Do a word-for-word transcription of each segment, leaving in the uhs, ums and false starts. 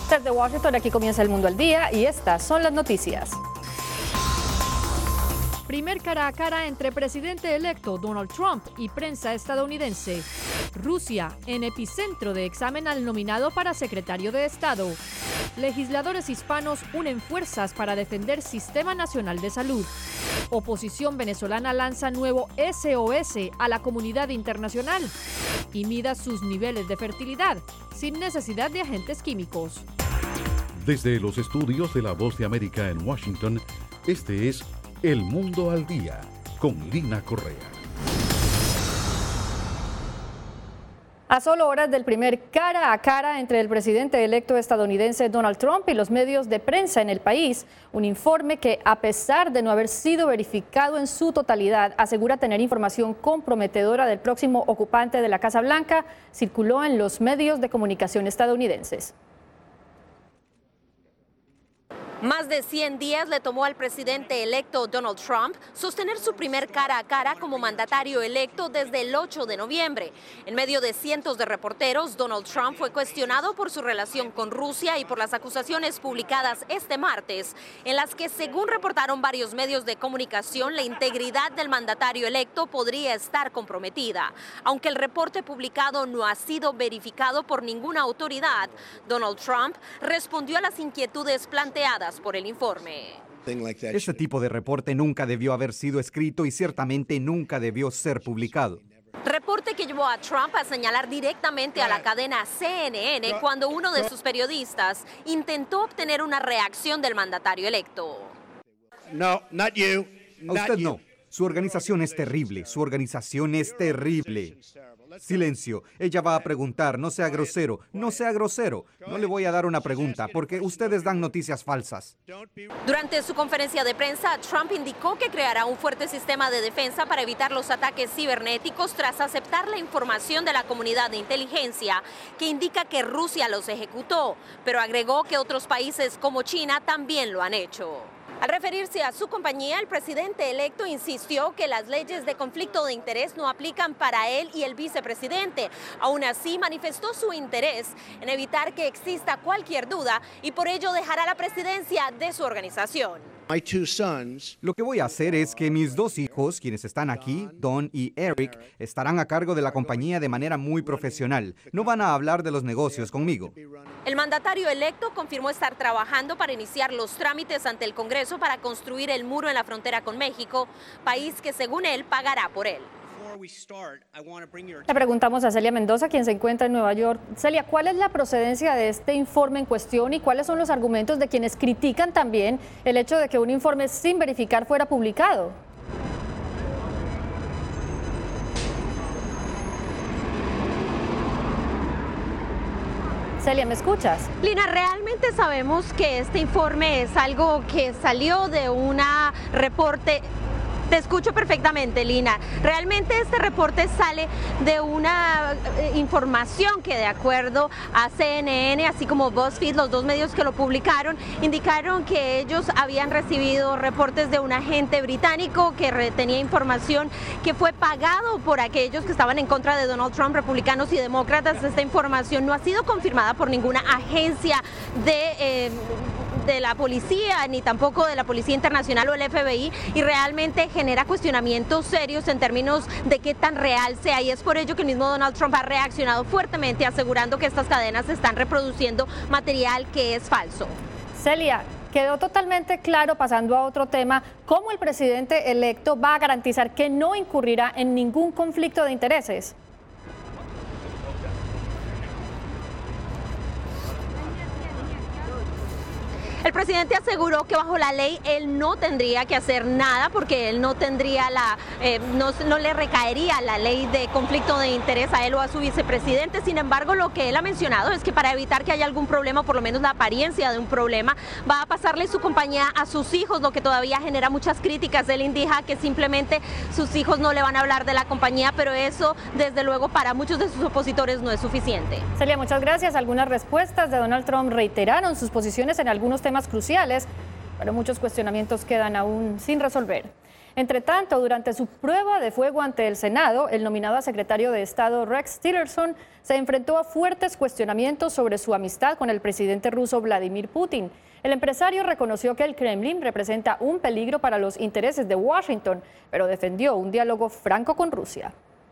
Desde Washington, aquí comienza El Mundo al Día y estas son las noticias. Primer cara a cara entre presidente electo Donald Trump y prensa estadounidense. Rusia, en epicentro de examen al nominado para secretario de Estado. Legisladores hispanos unen fuerzas para defender Sistema Nacional de Salud. Oposición venezolana lanza nuevo S O S a la comunidad internacional. Y mida sus niveles de fertilidad sin necesidad de agentes químicos. Desde los estudios de La Voz de América en Washington, este es El Mundo al Día, con Lina Correa. A solo horas del primer cara a cara entre el presidente electo estadounidense Donald Trump y los medios de prensa en el país, un informe que, a pesar de no haber sido verificado en su totalidad, asegura tener información comprometedora del próximo ocupante de la Casa Blanca, circuló en los medios de comunicación estadounidenses. Más de cien días le tomó al presidente electo Donald Trump sostener su primer cara a cara como mandatario electo desde el ocho de noviembre. En medio de cientos de reporteros, Donald Trump fue cuestionado por su relación con Rusia y por las acusaciones publicadas este martes, en las que, según reportaron varios medios de comunicación, la integridad del mandatario electo podría estar comprometida. Aunque el reporte publicado no ha sido verificado por ninguna autoridad, Donald Trump respondió a las inquietudes planteadas por el informe. Ese tipo de reporte nunca debió haber sido escrito y ciertamente nunca debió ser publicado. Reporte que llevó a Trump a señalar directamente a la cadena C N N cuando uno de sus periodistas intentó obtener una reacción del mandatario electo. No, not you. A usted no. Su organización es terrible. Su organización es terrible. Silencio. Ella va a preguntar. No sea grosero. No sea grosero. No le voy a dar una pregunta porque ustedes dan noticias falsas. Durante su conferencia de prensa, Trump indicó que creará un fuerte sistema de defensa para evitar los ataques cibernéticos tras aceptar la información de la comunidad de inteligencia que indica que Rusia los ejecutó, pero agregó que otros países como China también lo han hecho. Al referirse a su compañía, el presidente electo insistió que las leyes de conflicto de interés no aplican para él y el vicepresidente. Aún así, manifestó su interés en evitar que exista cualquier duda y por ello dejará la presidencia de su organización. Lo que voy a hacer es que mis dos hijos, quienes están aquí, Don y Eric, estarán a cargo de la compañía de manera muy profesional. No van a hablar de los negocios conmigo. El mandatario electo confirmó estar trabajando para iniciar los trámites ante el Congreso para construir el muro en la frontera con México, país que, según él, pagará por él. Le preguntamos a Celia Mendoza, quien se encuentra en Nueva York. Celia, ¿cuál es la procedencia de este informe en cuestión y cuáles son los argumentos de quienes critican también el hecho de que un informe sin verificar fuera publicado? Celia, ¿me escuchas? Lina, realmente sabemos que este informe es algo que salió de un reporte. Te escucho perfectamente, Lina. Realmente este reporte sale de una eh, información que, de acuerdo a C N N, así como BuzzFeed, los dos medios que lo publicaron, indicaron que ellos habían recibido reportes de un agente británico que tenía información que fue pagado por aquellos que estaban en contra de Donald Trump, republicanos y demócratas. Esta información no ha sido confirmada por ninguna agencia de... Eh, de la policía, ni tampoco de la Policía Internacional o el F B I, y realmente genera cuestionamientos serios en términos de qué tan real sea, y es por ello que el mismo Donald Trump ha reaccionado fuertemente asegurando que estas cadenas están reproduciendo material que es falso. Celia, quedó totalmente claro, pasando a otro tema, cómo el presidente electo va a garantizar que no incurrirá en ningún conflicto de intereses. El presidente aseguró que bajo la ley él no tendría que hacer nada porque él no tendría la, eh, no, no le recaería la ley de conflicto de interés a él o a su vicepresidente. Sin embargo, lo que él ha mencionado es que para evitar que haya algún problema, por lo menos la apariencia de un problema, va a pasarle su compañía a sus hijos, lo que todavía genera muchas críticas. Él indica que simplemente sus hijos no le van a hablar de la compañía, pero eso, desde luego, para muchos de sus opositores no es suficiente. Celia, muchas gracias. Algunas respuestas de Donald Trump reiteraron sus posiciones en algunos temas cruciales, pero muchos cuestionamientos quedan aún sin resolver. Entre tanto, durante su prueba de fuego ante el Senado, el nominado a secretario de Estado Rex Tillerson se enfrentó a fuertes cuestionamientos sobre su amistad con el presidente ruso Vladimir Putin. El empresario reconoció que el Kremlin representa un peligro para los intereses de Washington, pero defendió un diálogo franco con Rusia.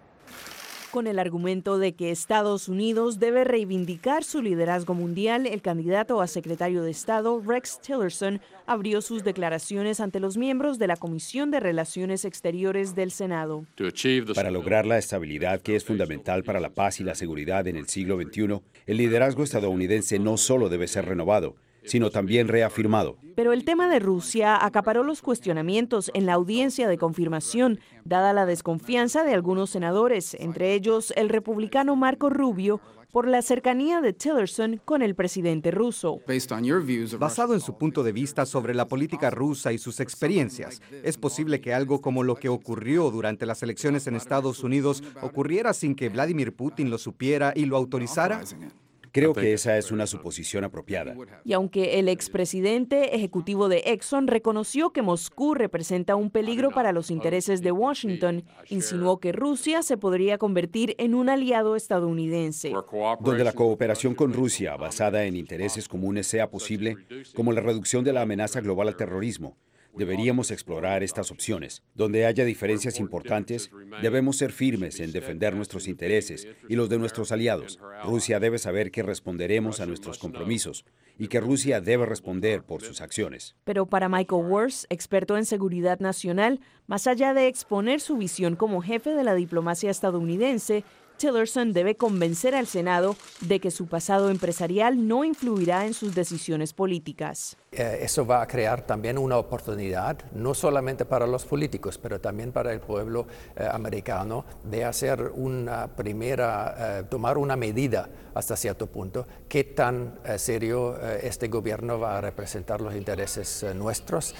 Con el argumento de que Estados Unidos debe reivindicar su liderazgo mundial, el candidato a secretario de Estado, Rex Tillerson, abrió sus declaraciones ante los miembros de la Comisión de Relaciones Exteriores del Senado. Para lograr la estabilidad que es fundamental para la paz y la seguridad en el siglo veintiuno, el liderazgo estadounidense no solo debe ser renovado, sino también reafirmado. Pero el tema de Rusia acaparó los cuestionamientos en la audiencia de confirmación, dada la desconfianza de algunos senadores, entre ellos el republicano Marco Rubio, por la cercanía de Tillerson con el presidente ruso. Basado en su punto de vista sobre la política rusa y sus experiencias, ¿es posible que algo como lo que ocurrió durante las elecciones en Estados Unidos ocurriera sin que Vladimir Putin lo supiera y lo autorizara? Creo que esa es una suposición apropiada. Y aunque el expresidente ejecutivo de Exxon reconoció que Moscú representa un peligro para los intereses de Washington, insinuó que Rusia se podría convertir en un aliado estadounidense. Donde la cooperación con Rusia, basada en intereses comunes, sea posible, como la reducción de la amenaza global al terrorismo, deberíamos explorar estas opciones. Donde haya diferencias importantes, debemos ser firmes en defender nuestros intereses y los de nuestros aliados. Rusia debe saber que responderemos a nuestros compromisos y que Rusia debe responder por sus acciones. Pero para Michael Wurst, experto en seguridad nacional, más allá de exponer su visión como jefe de la diplomacia estadounidense, Tillerson debe convencer al Senado de que su pasado empresarial no influirá en sus decisiones políticas. Eh, eso va a crear también una oportunidad, no solamente para los políticos, pero también para el pueblo eh, americano, de hacer una primera, eh, tomar una medida hasta cierto punto, qué tan eh, serio eh, este gobierno va a representar los intereses eh, nuestros.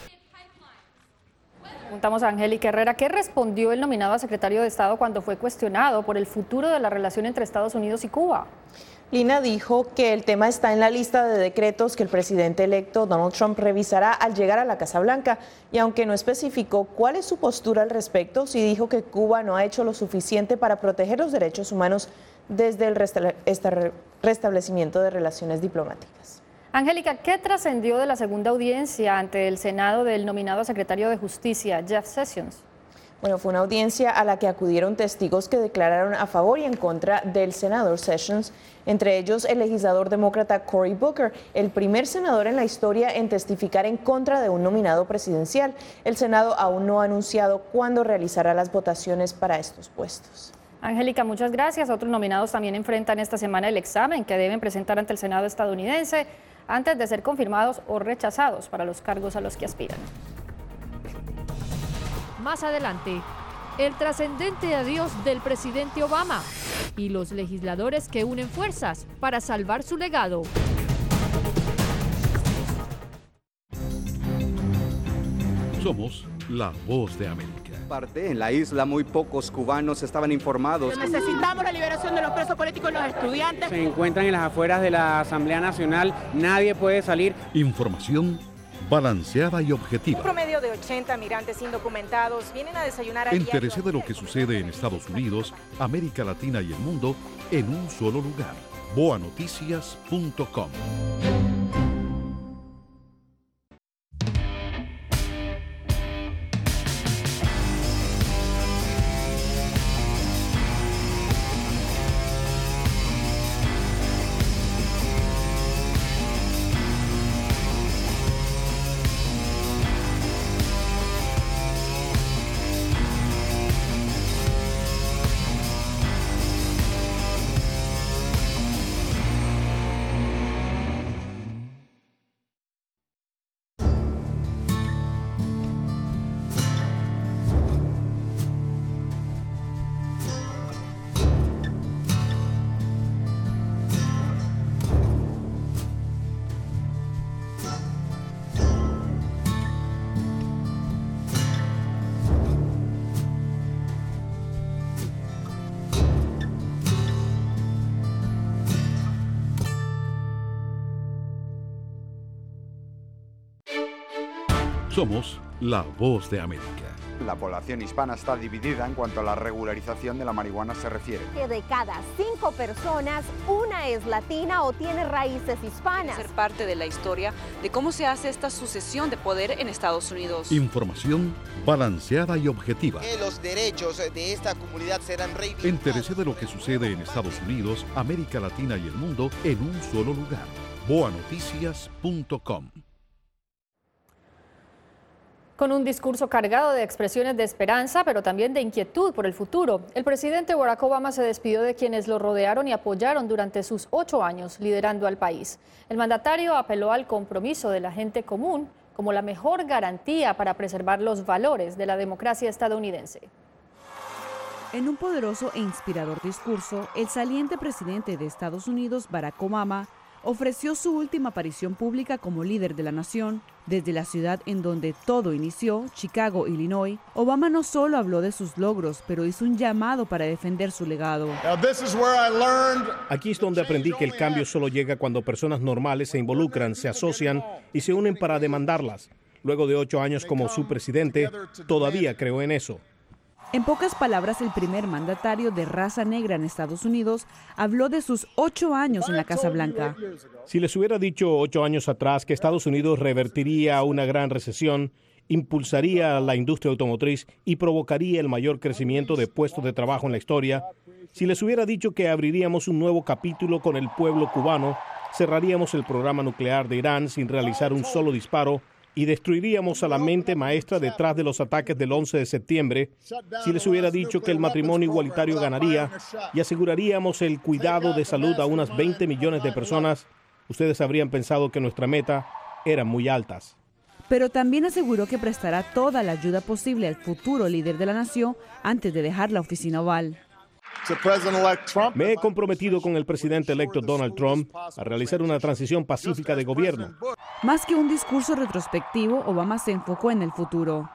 Preguntamos a Angélica Herrera, ¿qué respondió el nominado a secretario de Estado cuando fue cuestionado por el futuro de la relación entre Estados Unidos y Cuba? Lina dijo que el tema está en la lista de decretos que el presidente electo Donald Trump revisará al llegar a la Casa Blanca, y aunque no especificó cuál es su postura al respecto, sí dijo que Cuba no ha hecho lo suficiente para proteger los derechos humanos desde el restablecimiento de relaciones diplomáticas. Angélica, ¿qué trascendió de la segunda audiencia ante el Senado del nominado a secretario de Justicia, Jeff Sessions? Bueno, fue una audiencia a la que acudieron testigos que declararon a favor y en contra del senador Sessions, entre ellos el legislador demócrata Cory Booker, el primer senador en la historia en testificar en contra de un nominado presidencial. El Senado aún no ha anunciado cuándo realizará las votaciones para estos puestos. Angélica, muchas gracias. Otros nominados también enfrentan esta semana el examen que deben presentar ante el Senado estadounidense antes de ser confirmados o rechazados para los cargos a los que aspiran. Más adelante, el trascendente adiós del presidente Obama y los legisladores que unen fuerzas para salvar su legado. Somos la voz de América. Parte en la isla muy pocos cubanos estaban informados. Necesitamos la liberación de los presos políticos y los estudiantes. Se encuentran en las afueras de la Asamblea Nacional, nadie puede salir. Información balanceada y objetiva. Un promedio de ochenta migrantes indocumentados vienen a desayunar a Entérese de lo que sucede en Estados Unidos, América Latina y el mundo en un solo lugar. boa noticias punto com. Somos la voz de América. La población hispana está dividida en cuanto a la regularización de la marihuana se refiere. Que de cada cinco personas, una es latina o tiene raíces hispanas. Ser parte de la historia de cómo se hace esta sucesión de poder en Estados Unidos. Información balanceada y objetiva. Que los derechos de esta comunidad serán reivindicados. Entérese de lo que sucede en Estados Unidos, América Latina y el mundo en un solo lugar. boa noticias punto com. Con un discurso cargado de expresiones de esperanza, pero también de inquietud por el futuro, el presidente Barack Obama se despidió de quienes lo rodearon y apoyaron durante sus ocho años liderando al país. El mandatario apeló al compromiso de la gente común como la mejor garantía para preservar los valores de la democracia estadounidense. En un poderoso e inspirador discurso, el saliente presidente de Estados Unidos, Barack Obama, ofreció su última aparición pública como líder de la nación. Desde la ciudad en donde todo inició, Chicago, Illinois, Obama no solo habló de sus logros, pero hizo un llamado para defender su legado. Aquí es donde aprendí que el cambio solo llega cuando personas normales se involucran, se asocian y se unen para demandarlas. Luego de ocho años como su presidente, todavía creo en eso. En pocas palabras, el primer mandatario de raza negra en Estados Unidos habló de sus ocho años en la Casa Blanca. Si les hubiera dicho ocho años atrás que Estados Unidos revertiría una gran recesión, impulsaría la industria automotriz y provocaría el mayor crecimiento de puestos de trabajo en la historia, si les hubiera dicho que abriríamos un nuevo capítulo con el pueblo cubano, cerraríamos el programa nuclear de Irán sin realizar un solo disparo, y destruiríamos a la mente maestra detrás de los ataques del once de septiembre, si les hubiera dicho que el matrimonio igualitario ganaría y aseguraríamos el cuidado de salud a unas veinte millones de personas, ustedes habrían pensado que nuestra meta eran muy altas. Pero también aseguró que prestará toda la ayuda posible al futuro líder de la nación antes de dejar la oficina oval. Me he comprometido con el presidente electo Donald Trump a realizar una transición pacífica de gobierno. Más que un discurso retrospectivo, Obama se enfocó en el futuro.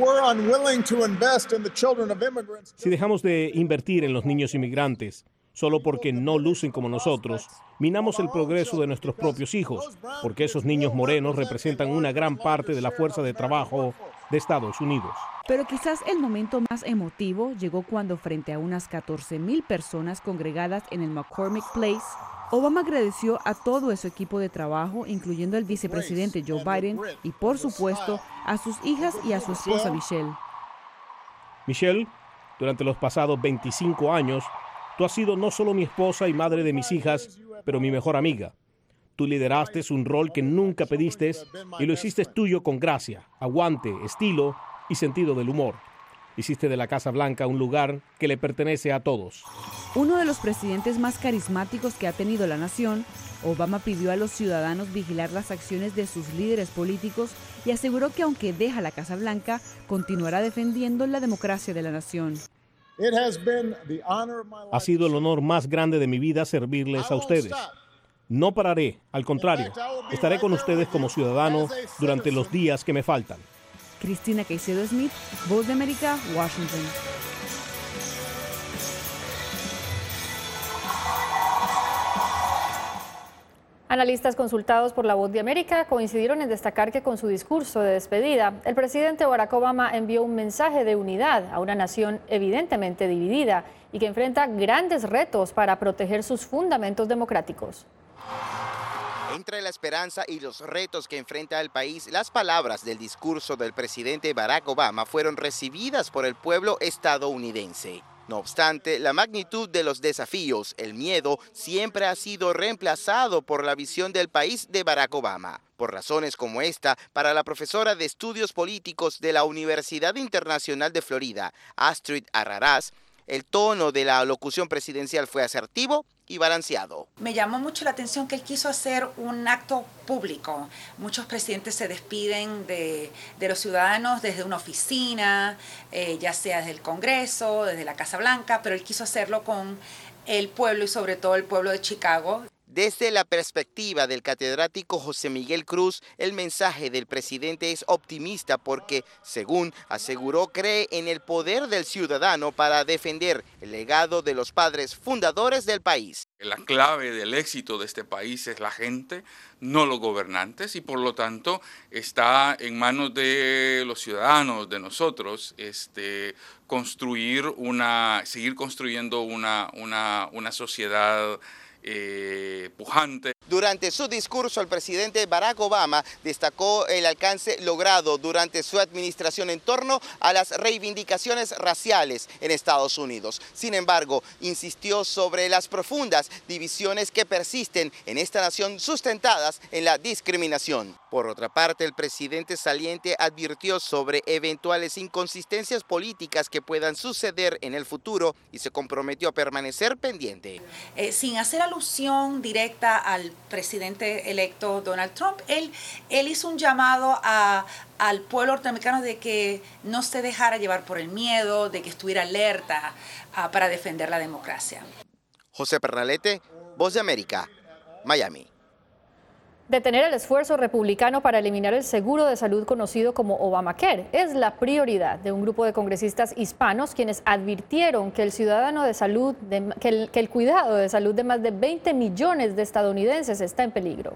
Si dejamos de invertir en los niños inmigrantes, solo porque no lucen como nosotros, minamos el progreso de nuestros propios hijos, porque esos niños morenos representan una gran parte de la fuerza de trabajo de Estados Unidos. Pero quizás el momento más emotivo llegó cuando, frente a unas catorce mil personas congregadas en el McCormick Place, Obama agradeció a todo su equipo de trabajo, incluyendo al vicepresidente Joe Biden y, por supuesto, a sus hijas y a su esposa Michelle. Michelle, durante los pasados veinticinco años, tú has sido no solo mi esposa y madre de mis hijas, pero mi mejor amiga. Tú lideraste un rol que nunca pediste y lo hiciste tuyo con gracia, aguante, estilo y sentido del humor. Hiciste de la Casa Blanca un lugar que le pertenece a todos. Uno de los presidentes más carismáticos que ha tenido la nación, Obama pidió a los ciudadanos vigilar las acciones de sus líderes políticos y aseguró que aunque deja la Casa Blanca, continuará defendiendo la democracia de la nación. Ha sido el honor más grande de mi vida servirles a ustedes. No pararé, al contrario, estaré con ustedes como ciudadano durante los días que me faltan. Cristina Caicedo Smith, Voz de América, Washington. Analistas consultados por la Voz de América coincidieron en destacar que con su discurso de despedida, el presidente Barack Obama envió un mensaje de unidad a una nación evidentemente dividida y que enfrenta grandes retos para proteger sus fundamentos democráticos. Entre la esperanza y los retos que enfrenta el país, las palabras del discurso del presidente Barack Obama fueron recibidas por el pueblo estadounidense. No obstante, la magnitud de los desafíos, el miedo, siempre ha sido reemplazado por la visión del país de Barack Obama. Por razones como esta, para la profesora de Estudios Políticos de la Universidad Internacional de Florida, Astrid Arrarás, el tono de la locución presidencial fue asertivo y balanceado. Me llamó mucho la atención que él quiso hacer un acto público. Muchos presidentes se despiden de, de los ciudadanos desde una oficina, eh, ya sea desde el Congreso, desde la Casa Blanca, pero él quiso hacerlo con el pueblo y sobre todo el pueblo de Chicago. Desde la perspectiva del catedrático José Miguel Cruz, el mensaje del presidente es optimista porque, según aseguró, cree en el poder del ciudadano para defender el legado de los padres fundadores del país. La clave del éxito de este país es la gente, no los gobernantes, y por lo tanto está en manos de los ciudadanos, de nosotros, este, construir una, seguir construyendo una, una, una sociedad Eh, pujante. Durante su discurso, el presidente Barack Obama destacó el alcance logrado durante su administración en torno a las reivindicaciones raciales en Estados Unidos. Sin embargo, insistió sobre las profundas divisiones que persisten en esta nación sustentadas en la discriminación. Por otra parte, el presidente saliente advirtió sobre eventuales inconsistencias políticas que puedan suceder en el futuro y se comprometió a permanecer pendiente. Eh, sin hacer alusión directa al presidente electo Donald Trump, él, él hizo un llamado a, al pueblo norteamericano de que no se dejara llevar por el miedo, de que estuviera alerta uh, para defender la democracia. José Pernalete, Voz de América, Miami. Detener el esfuerzo republicano para eliminar el seguro de salud conocido como Obamacare es la prioridad de un grupo de congresistas hispanos quienes advirtieron que el ciudadano de salud, de, que, el, que el cuidado de salud de más de veinte millones de estadounidenses está en peligro.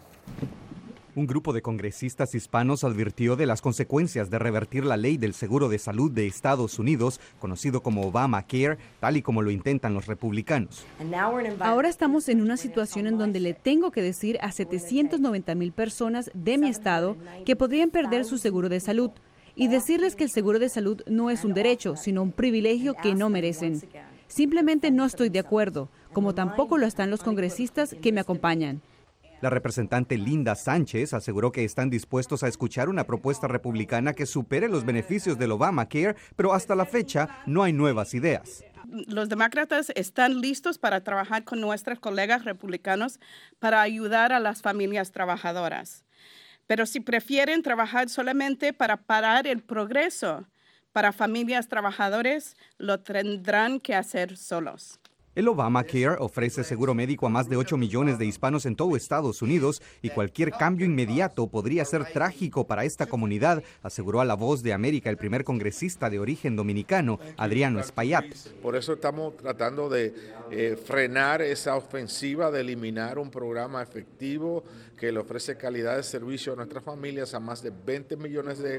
Un grupo de congresistas hispanos advirtió de las consecuencias de revertir la ley del seguro de salud de Estados Unidos, conocido como Obamacare, tal y como lo intentan los republicanos. Ahora estamos en una situación en donde le tengo que decir a setecientas noventa mil personas de mi estado que podrían perder su seguro de salud y decirles que el seguro de salud no es un derecho, sino un privilegio que no merecen. Simplemente no estoy de acuerdo, como tampoco lo están los congresistas que me acompañan. La representante Linda Sánchez aseguró que están dispuestos a escuchar una propuesta republicana que supere los beneficios del Obamacare, pero hasta la fecha no hay nuevas ideas. Los demócratas están listos para trabajar con nuestros colegas republicanos para ayudar a las familias trabajadoras. Pero si prefieren trabajar solamente para parar el progreso para familias trabajadoras, lo tendrán que hacer solos. El Obamacare ofrece seguro médico a más de ocho millones de hispanos en todo Estados Unidos y cualquier cambio inmediato podría ser trágico para esta comunidad, aseguró a La Voz de América el primer congresista de origen dominicano, Adriano Espaillat. Por eso estamos tratando de eh, frenar esa ofensiva de eliminar un programa efectivo que le ofrece calidad de servicio a nuestras familias, a más de veinte millones de,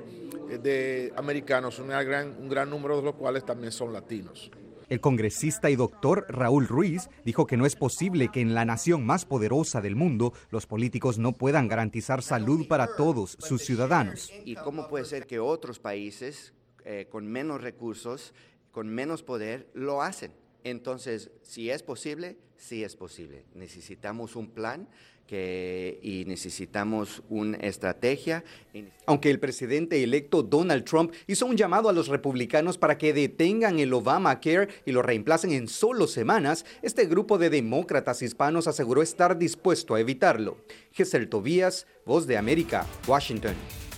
de americanos, una gran, un gran número de los cuales también son latinos. El congresista y doctor Raúl Ruiz dijo que no es posible que en la nación más poderosa del mundo los políticos no puedan garantizar salud para todos sus ciudadanos. ¿Y cómo puede ser que otros países eh, con menos recursos, con menos poder, lo hacen? Entonces, si es posible, sí es posible. Necesitamos un plan que, y necesitamos una estrategia. Aunque el presidente electo Donald Trump hizo un llamado a los republicanos para que detengan el Obamacare y lo reemplacen en solo semanas, este grupo de demócratas hispanos aseguró estar dispuesto a evitarlo. Gesel Tobías, Voz de América, Washington.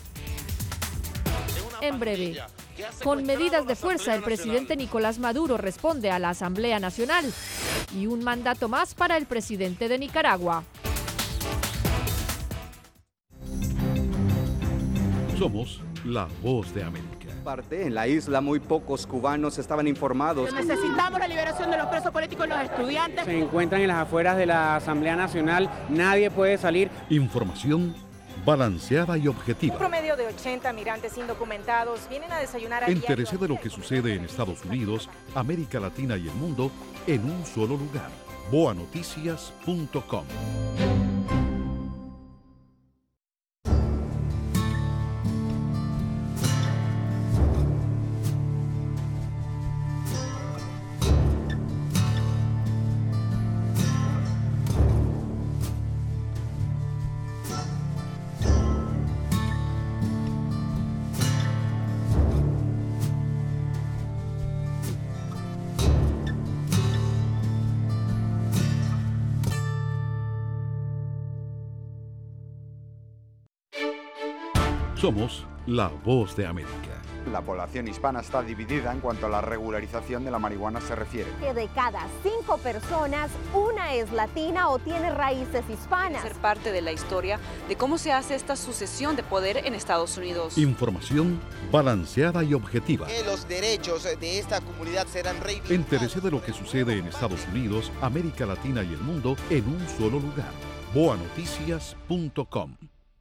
En breve, con medidas de fuerza, el presidente Nicolás Maduro responde a la Asamblea Nacional y un mandato más para el presidente de Nicaragua. Somos la Voz de América. Parte en la isla, muy pocos cubanos estaban informados. Necesitamos la liberación de los presos políticos y los estudiantes. Se encuentran en las afueras de la Asamblea Nacional, nadie puede salir. Información balanceada y objetiva. Un promedio de ochenta migrantes indocumentados vienen a desayunar a Entérese de lo que sucede en Estados Unidos, América Latina y el mundo en un solo lugar. boa noticias punto com. Somos La Voz de América. La población hispana está dividida en cuanto a la regularización de la marihuana se refiere. Que de cada cinco personas, una es latina o tiene raíces hispanas. Ser parte de la historia de cómo se hace esta sucesión de poder en Estados Unidos. Información balanceada y objetiva. Que los derechos de esta comunidad serán reivindicados. Entérese de lo que sucede en Estados Unidos, América Latina y el mundo en un solo lugar. boa noticias punto com.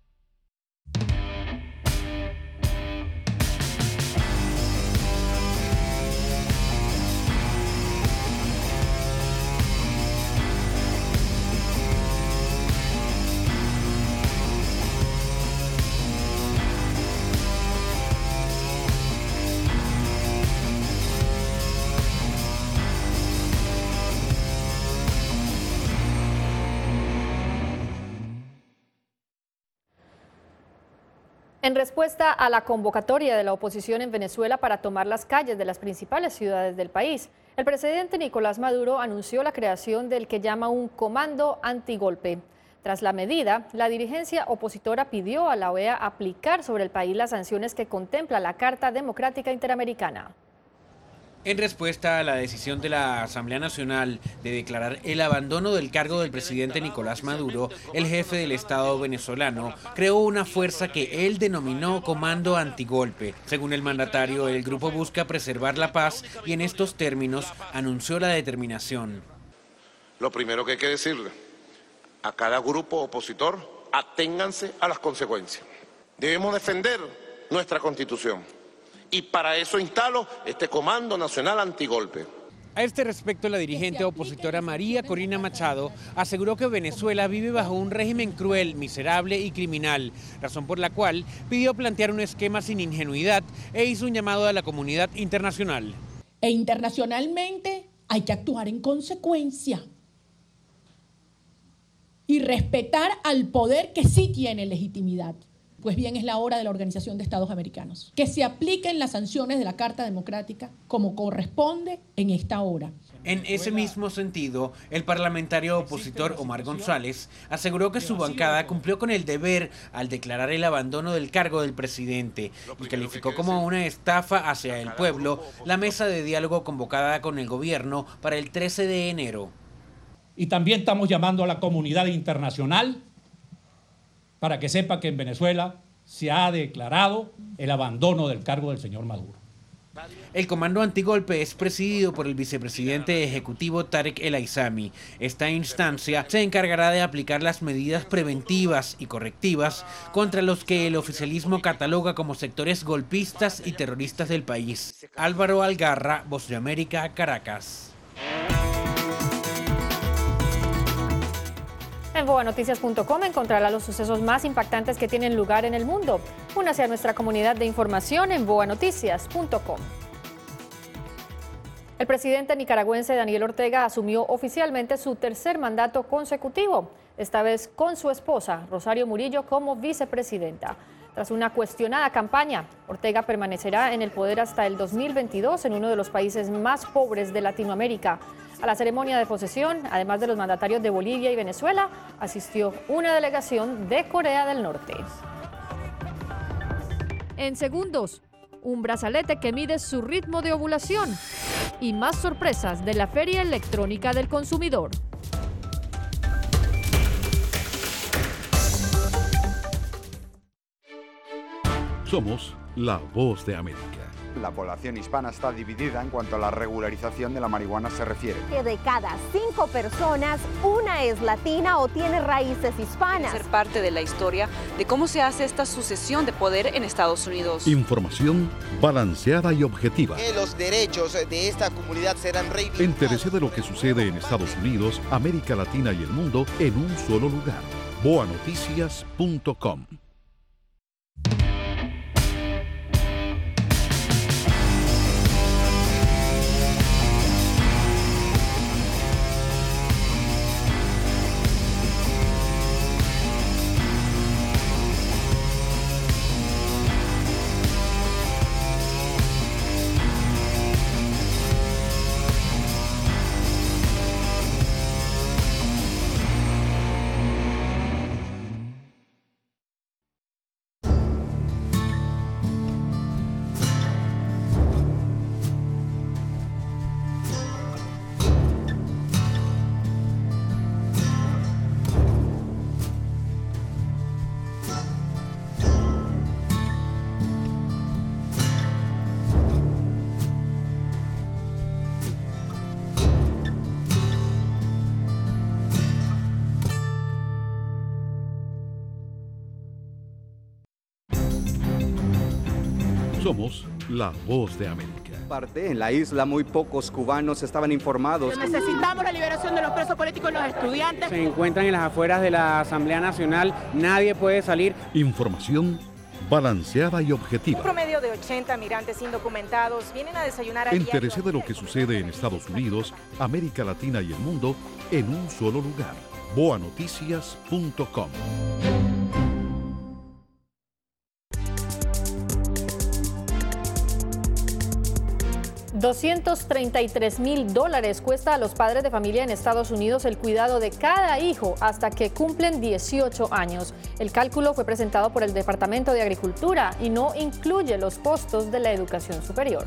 En respuesta a la convocatoria de la oposición en Venezuela para tomar las calles de las principales ciudades del país, el presidente Nicolás Maduro anunció la creación del que llama un comando antigolpe. Tras la medida, la dirigencia opositora pidió a la O E A aplicar sobre el país las sanciones que contempla la Carta Democrática Interamericana. En respuesta a la decisión de la Asamblea Nacional de declarar el abandono del cargo del presidente Nicolás Maduro, el jefe del Estado venezolano creó una fuerza que él denominó Comando Antigolpe. Según el mandatario, el grupo busca preservar la paz y en estos términos anunció la determinación. Lo primero que hay que decirle a cada grupo opositor, aténganse a las consecuencias. Debemos defender nuestra Constitución. Y para eso instalo este Comando Nacional Antigolpe. A este respecto, la dirigente opositora María Corina Machado aseguró que Venezuela vive bajo un régimen cruel, miserable y criminal, razón por la cual pidió plantear un esquema sin ingenuidad e hizo un llamado a la comunidad internacional. E internacionalmente hay que actuar en consecuencia y respetar al poder que sí tiene legitimidad. Pues bien, es la hora de la Organización de Estados Americanos. Que se apliquen las sanciones de la Carta Democrática como corresponde en esta hora. En ese mismo sentido, el parlamentario opositor Omar González aseguró que su bancada cumplió con el deber al declarar el abandono del cargo del presidente y calificó como una estafa hacia el pueblo la mesa de diálogo convocada con el gobierno para el trece de enero. Y también estamos llamando a la comunidad internacional para que sepa que en Venezuela se ha declarado el abandono del cargo del señor Maduro. El comando antigolpe es presidido por el vicepresidente ejecutivo Tarek El Aizami. Esta instancia se encargará de aplicar las medidas preventivas y correctivas contra los que el oficialismo cataloga como sectores golpistas y terroristas del país. Álvaro Algarra, Voz de América, Caracas. En boa noticias punto com encontrará los sucesos más impactantes que tienen lugar en el mundo. Únase a nuestra comunidad de información en boa noticias punto com. El presidente nicaragüense Daniel Ortega asumió oficialmente su tercer mandato consecutivo, esta vez con su esposa, Rosario Murillo, como vicepresidenta. Tras una cuestionada campaña, Ortega permanecerá en el poder hasta el dos mil veintidós en uno de los países más pobres de Latinoamérica. A la ceremonia de posesión, además de los mandatarios de Bolivia y Venezuela, asistió una delegación de Corea del Norte. En segundos, un brazalete que mide su ritmo de ovulación y más sorpresas de la Feria Electrónica del Consumidor. Somos la Voz de América. La población hispana está dividida en cuanto a la regularización de la marihuana se refiere. Que de cada cinco personas, una es latina o tiene raíces hispanas. Ser parte de la historia de cómo se hace esta sucesión de poder en Estados Unidos. Información balanceada y objetiva. Que los derechos de esta comunidad serán reivindicados. Entérese de lo que sucede en Estados Unidos, América Latina y el mundo en un solo lugar. boa noticias punto com. Somos la voz de América. Parte en la isla, muy pocos cubanos estaban informados. Necesitamos la liberación de los presos políticos y los estudiantes. Se encuentran en las afueras de la Asamblea Nacional, nadie puede salir. Información balanceada y objetiva. Un promedio de ochenta migrantes indocumentados vienen a desayunar a Entérese de lo que sucede en Estados Unidos, América Latina y el mundo en un solo lugar. boa noticias punto com. doscientos treinta y tres mil dólares cuesta a los padres de familia en Estados Unidos el cuidado de cada hijo hasta que cumplen dieciocho años. El cálculo fue presentado por el Departamento de Agricultura y no incluye los costos de la educación superior.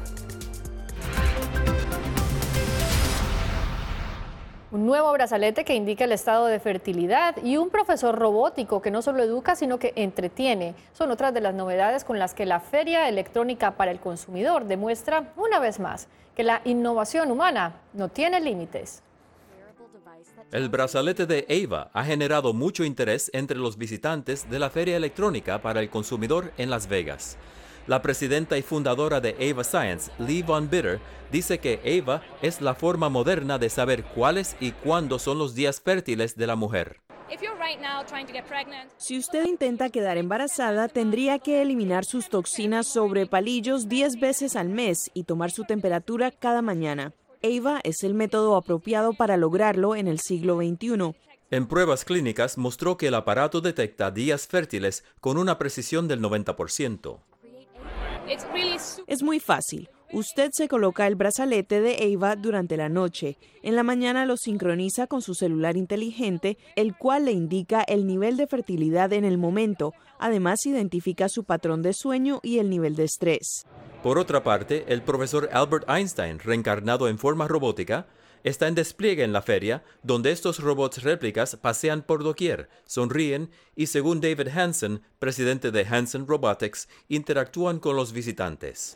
Un nuevo brazalete que indica el estado de fertilidad y un profesor robótico que no solo educa, sino que entretiene. Son otras de las novedades con las que la Feria Electrónica para el Consumidor demuestra, una vez más, que la innovación humana no tiene límites. El brazalete de Ava ha generado mucho interés entre los visitantes de la Feria Electrónica para el Consumidor en Las Vegas. La presidenta y fundadora de Ava Science, Lee Von Bitter, dice que Ava es la forma moderna de saber cuáles y cuándo son los días fértiles de la mujer. Si usted intenta quedar embarazada, tendría que eliminar sus toxinas sobre palillos diez veces al mes y tomar su temperatura cada mañana. Ava es el método apropiado para lograrlo en el siglo veintiuno. En pruebas clínicas mostró que el aparato detecta días fértiles con una precisión del noventa por ciento. Es muy fácil. Usted se coloca el brazalete de Ava durante la noche. En la mañana lo sincroniza con su celular inteligente, el cual le indica el nivel de fertilidad en el momento. Además, identifica su patrón de sueño y el nivel de estrés. Por otra parte, el profesor Albert Einstein, reencarnado en forma robótica, está en despliegue en la feria, donde estos robots réplicas pasean por doquier, sonríen y, según David Hansen, presidente de Hansen Robotics, interactúan con los visitantes.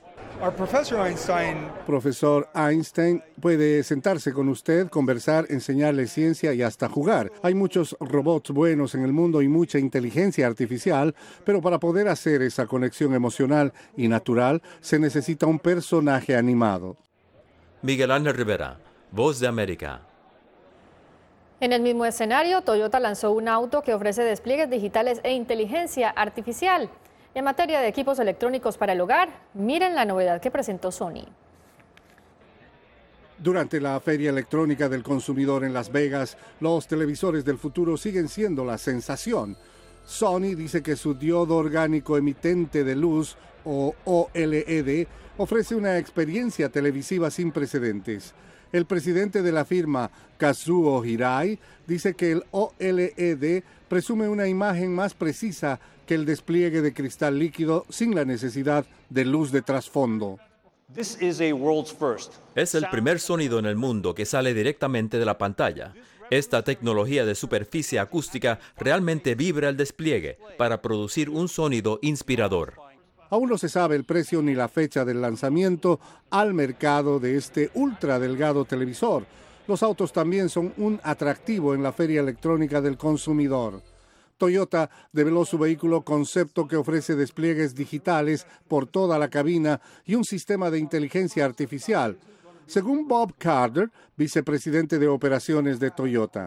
Profesor Einstein puede sentarse con usted, conversar, enseñarle ciencia y hasta jugar. Hay muchos robots buenos en el mundo y mucha inteligencia artificial, pero para poder hacer esa conexión emocional y natural se necesita un personaje animado. Miguel Ángel Rivera, Voz de América. En el mismo escenario, Toyota lanzó un auto que ofrece despliegues digitales e inteligencia artificial. En materia de equipos electrónicos para el hogar, miren la novedad que presentó Sony. Durante la Feria Electrónica del Consumidor en Las Vegas, los televisores del futuro siguen siendo la sensación. Sony dice que su diodo orgánico emitente de luz, o O L E D, ofrece una experiencia televisiva sin precedentes. El presidente de la firma, Kazuo Hirai, dice que el O L E D presume una imagen más precisa que el despliegue de cristal líquido sin la necesidad de luz de trasfondo. Es el primer sonido en el mundo que sale directamente de la pantalla. Esta tecnología de superficie acústica realmente vibra el despliegue para producir un sonido inspirador. Aún no se sabe el precio ni la fecha del lanzamiento al mercado de este ultra delgado televisor. Los autos también son un atractivo en la Feria Electrónica del Consumidor. Toyota develó su vehículo concepto que ofrece despliegues digitales por toda la cabina y un sistema de inteligencia artificial. Según Bob Carter, vicepresidente de operaciones de Toyota.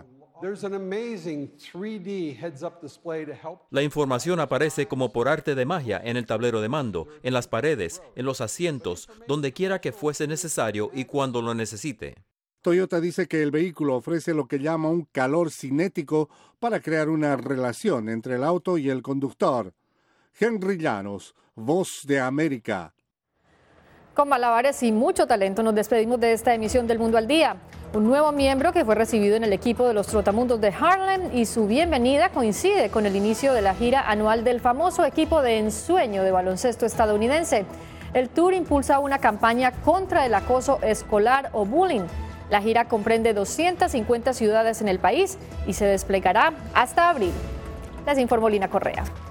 La información aparece como por arte de magia en el tablero de mando, en las paredes, en los asientos, donde quiera que fuese necesario y cuando lo necesite. Toyota dice que el vehículo ofrece lo que llama un calor cinético para crear una relación entre el auto y el conductor. Henry Llanos, Voz de América. Con malabares y mucho talento nos despedimos de esta emisión del Mundo al Día. Un nuevo miembro que fue recibido en el equipo de los Trotamundos de Harlem y su bienvenida coincide con el inicio de la gira anual del famoso equipo de ensueño de baloncesto estadounidense. El tour impulsa una campaña contra el acoso escolar o bullying. La gira comprende doscientas cincuenta ciudades en el país y se desplegará hasta abril. Les informó Lina Correa.